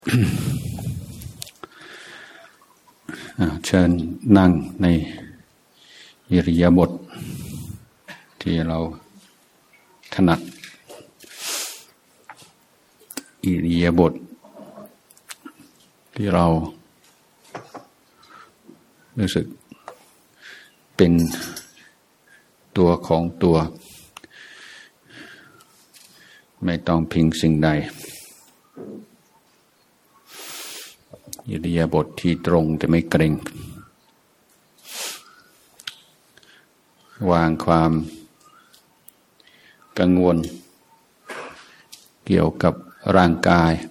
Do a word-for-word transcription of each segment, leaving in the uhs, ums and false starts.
เชิญนั่งในอิริยาบถที่เราถนัดอิริยาบถที่เรารู้สึกเป็นตัวของตัวไม่ต้องพิงสิ่งใดอิริยาบถที่ตรงแต่ไม่เกร็งวางความกังวลเกี่ยวกับร่างกาย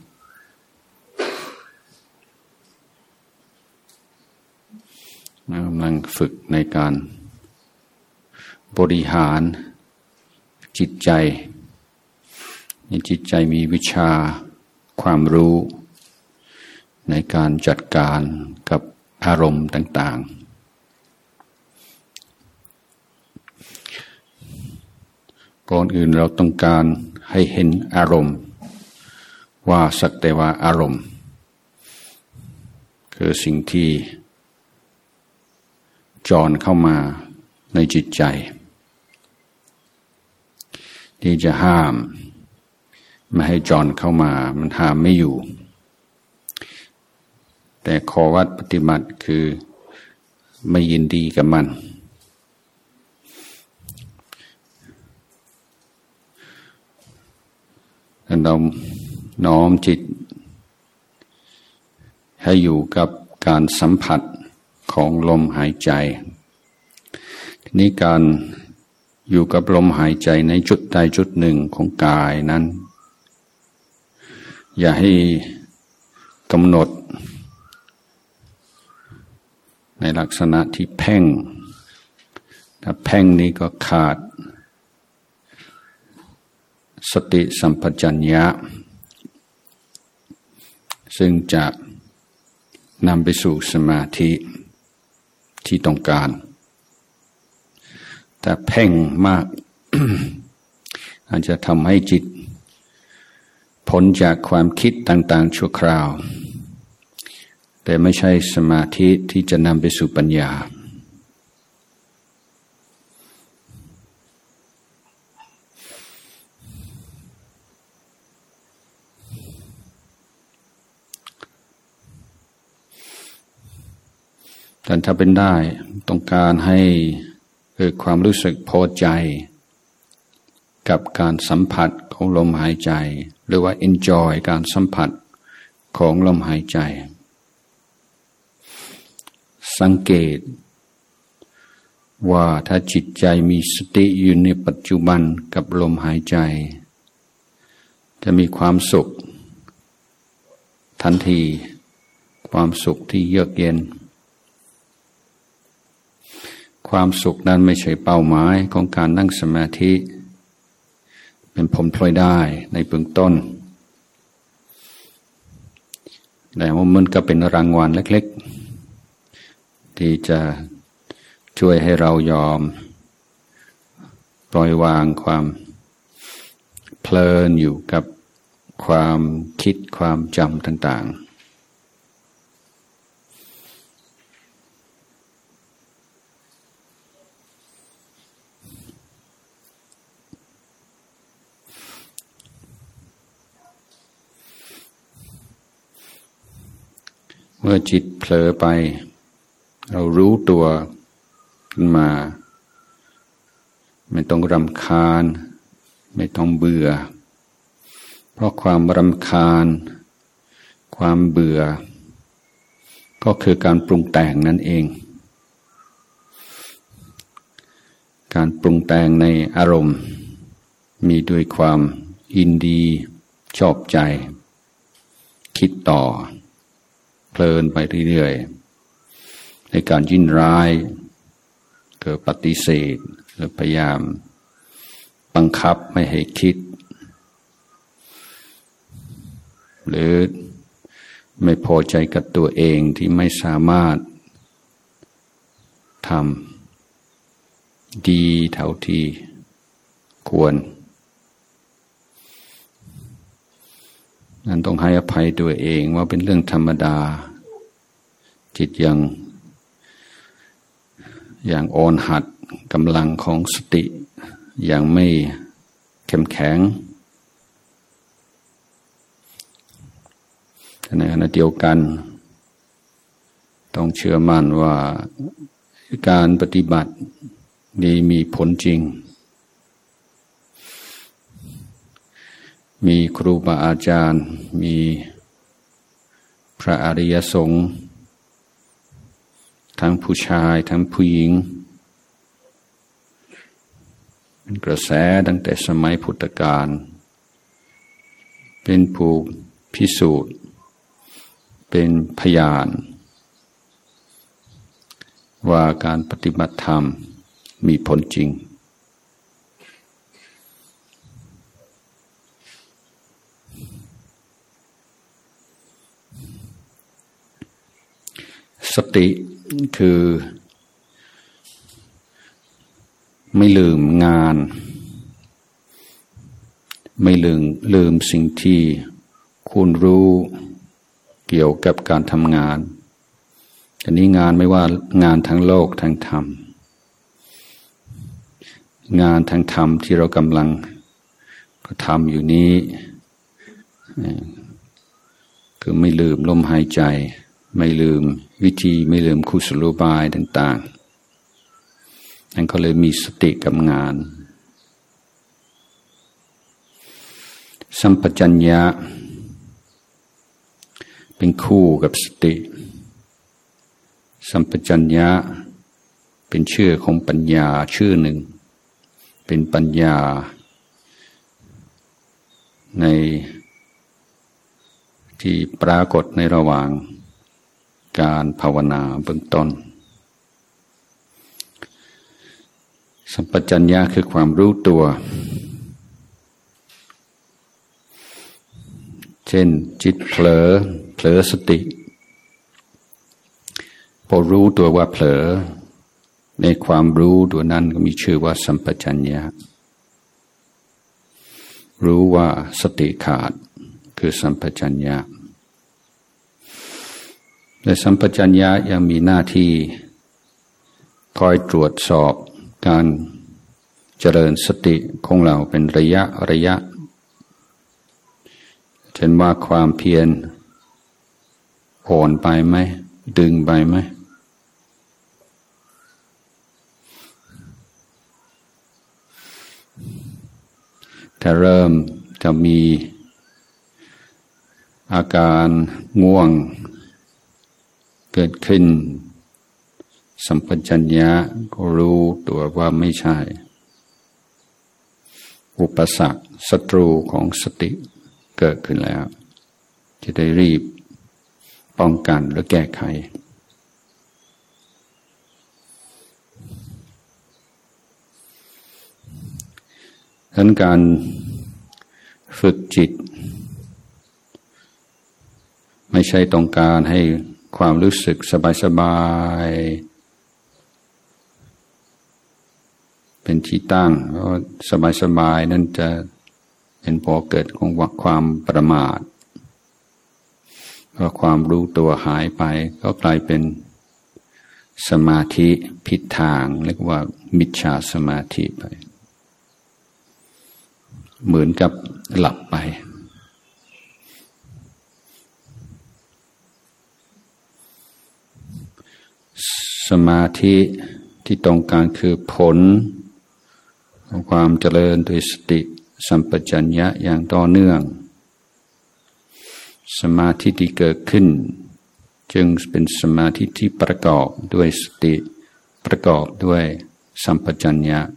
กำลังฝึกในการบริหารจิตใจให้จิตใจมีวิชาความรู้ในการจัดการกับอารมณ์ต่างๆก่อนอื่นเราต้องการให้เห็นอารมณ์ว่าสักแต่ว่าอารมณ์คือสิ่งที่จรเข้ามาในจิตใจที่จะห้ามไม่ให้จรเข้ามามันห้ามไม่อยู่แต่ข้อวัดปฏิบัติคือไม่ยินดีกับมันเราน้อมจิตให้อยู่กับการสัมผัสของลมหายใจทีนี้การอยู่กับลมหายใจในจุดใดจุดหนึ่งของกายนั้นอย่าให้กำหนดในลักษณะที่เพ่งถ้าเพ่งนี้ก็ขาดสติสัมปชัญญะซึ่งจะนำไปสู่สมาธิที่ต้องการแต่เพ่งมาก อาจจะทำให้จิตพ้นจากความคิดต่างๆชั่วคราวแต่ไม่ใช่สมาธิที่จะนำไปสู่ปัญญาแต่ถ้าเป็นได้ต้องการให้เกิดความรู้สึกพอใจกับการสัมผัสของลมหายใจหรือว่า enjoy การสัมผัสของลมหายใจสังเกตว่าถ้าจิตใจมีสติอยู่ในปัจจุบันกับลมหายใจจะมีความสุขทันทีความสุขที่เยือกเย็นความสุขนั้นไม่ใช่เป้าหมายของการนั่งสมาธิเป็นผลพลอยได้ในเบื้องต้นแต่ว่ามันก็เป็นรางวัลเล็กๆที่จะช่วยให้เรายอมปล่อยวางความเพลินอยู่กับความคิดความจำต่างๆเมื่อจิตเผลอไปเรารู้ตัวขึ้นมาไม่ต้องรำคาญไม่ต้องเบื่อเพราะความรำคาญความเบื่อก็คือการปรุงแต่งนั่นเองการปรุงแต่งในอารมณ์มีด้วยความยินดีชอบใจคิดต่อเพลินไปเรื่อยๆในการยินร้ายเกิดปฏิเสธหรือพยายามบังคับไม่ให้คิดหรือไม่พอใจกับตัวเองที่ไม่สามารถทำดีเท่าที่ควรนั่นต้องให้อภัยตัวเองว่าเป็นเรื่องธรรมดาจิตยังอย่างอ่อนหัดกำลังของสติยังไม่เข้มแข็งแต่ในขณะเดียวกันต้องเชื่อมั่นว่าการปฏิบัตินี้มีผลจริงมีครูบาอาจารย์มีพระอริยสงฆ์ทั้งผู้ชายทั้งผู้หญิงเป็นกระแสตั้งแต่สมัยพุทธกาลเป็นผู้พิสูจน์เป็นพยานว่าการปฏิบัติธรรมมีผลจริงสติคือไม่ลืมงานไม่ลืมลืมสิ่งที่คุณรู้เกี่ยวกับการทำงานอันนี้งานไม่ว่างานทางโลกทางธรรมงานทางธรรมที่เรากำลังก็ทำอยู่นี้คือไม่ลืมลมหายใจไม่ลืมวิธีไม่ลืมกุศโลบายต่างๆนั่นก็เลยมีสติกับงานสัมปชัญญะเป็นคู่กับสติสัมปชัญญะเป็นชื่อของปัญญาชื่อหนึ่งเป็นปัญญาในที่ปรากฏในระหว่างการภาวนาเบื้องต้นสัมปชัญญะคือความรู้ตัวเช่นจิตเผลอเผลอสติพอรู้ตัวว่าเผลอในความรู้ตัวนั้นก็มีชื่อว่าสัมปชัญญะรู้ว่าสติขาดคือสัมปชัญญะและสัมปชัญญะยังมีหน้าที่คอยตรวจสอบการเจริญสติของเราเป็นระยะระยะเช่นว่าความเพียรอ่อนไปไหมดึงไปไหมถ้าเริ่มจะมีอาการง่วงเกิดขึ้นสัมปชัญญะก็รู้ตัวว่าไม่ใช่อุปสรรคศัตรูของสติเกิดขึ้นแล้วจะได้รีบป้องกันหรือแก้ไขดังนั้นการฝึกจิตไม่ใช่ต้องการให้ความรู้สึกสบายๆเป็นที่ตั้งเพราะสบายๆนั่นจะเป็นพอเกิดของความประมาทพอความรู้ตัวหายไปก็กลายเป็นสมาธิผิดทางเรียกว่ามิจฉาสมาธิไปเหมือนกับหลับไปสมาธิที่ต้องการคือผลของความเจริญโดยสติสัมปชัญญะอย่างต่อเนื่องสมาธิที่เกิดขึ้นจึงเป็นสมาธิที่ประกอบด้วยสติประกอบด้วยสัมปชัญญะ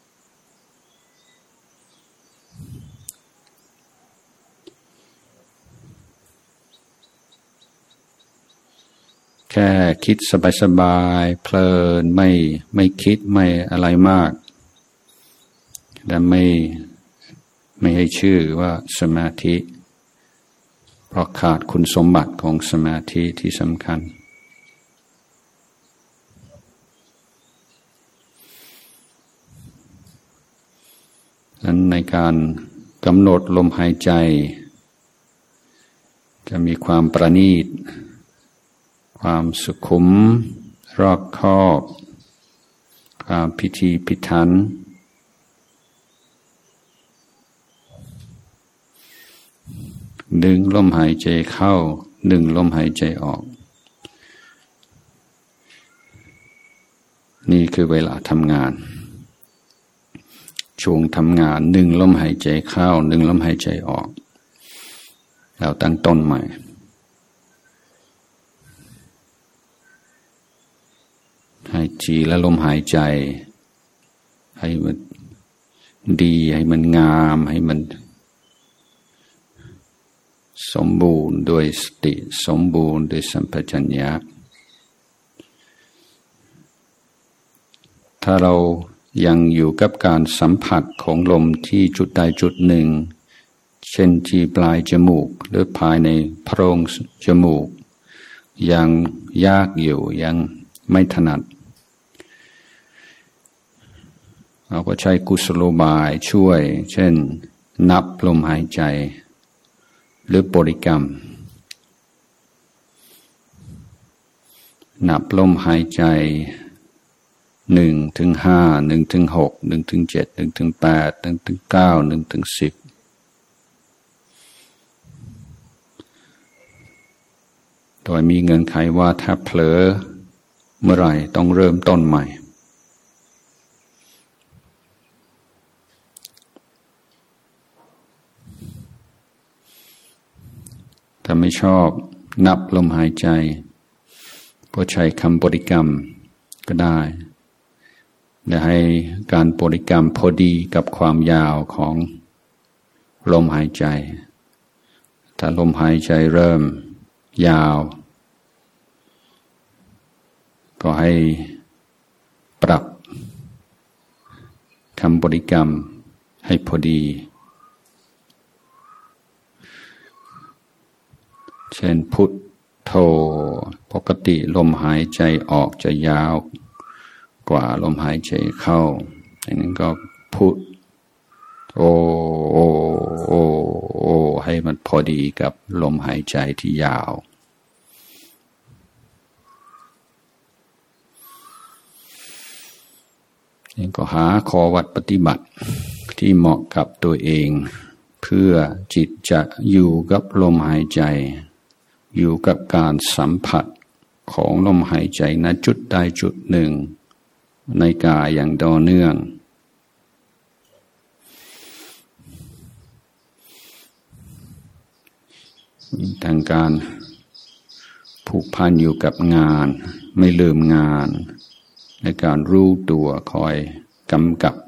แค่คิดสบายๆเพลินไม่ไม่คิดไม่อะไรมากและไม่ไม่ให้ชื่อว่าสมาธิเพราะขาดคุณสมบัติของสมาธิที่สำคัญดังนั้นในการกำหนดลมหายใจจะมีความประณีตความสุขุมรอบคอบความพิธีพิถันดึงลมหายใจเข้าดึงลมหายใจออกนี่คือเวลาทำงานช่วงทำงานดึงลมหายใจเข้าดึงลมหายใจออกแล้วตั้งต้นใหม่ให้ทีและลมหายใจให้มันดีให้มันงามให้มันสมบูรณ์ด้วยสติสมบูรณ์ด้วยสัมปชัญญะถ้าเรายังอยู่กับการสัมผัสของลมที่จุดใดจุดหนึ่งเช่นที่ปลายจมูกหรือภายในโพรงจมูกยังยากอยู่ยังไม่ถนัดเราก็ใช้กุศโลบายช่วยเช่นนับลมหายใจหรือบริกรรมนับลมหายใจหนึ่งถึงห้าหนึ่งถึงหกหนึ่งถึงเจ็ดหนึ่งถึงแปดหนึ่งถึงเก้าหนึ่งถึงสิบโดยมีเงื่อนไขว่าถ้าเผลอเมื่อไหร่ต้องเริ่มต้นใหม่ถ้าไม่ชอบนับลมหายใจก็ใช้คำบริกรรมก็ได้และให้การบริกรรมพอดีกับความยาวของลมหายใจถ้าลมหายใจเริ่มยาวก็ให้ปรับคำบริกรรมให้พอดีเช่นพุทโธปกติลมหายใจออกจะยาวกว่าลมหายใจเข้าดังนั้นก็พุทโอโอโอโอให้มันพอดีกับลมหายใจที่ยาวนี่ก็หาข้อวัดปฏิบัติที่เหมาะกับตัวเองเพื่อจิตจะอยู่กับลมหายใจอยู่กับการสัมผัสของลมหายใจณจุดใดจุดหนึ่งในกายอย่างต่อเนื่องทางการผูกพันอยู่กับงานไม่ลืมงานในการรู้ตัวคอยกำกับ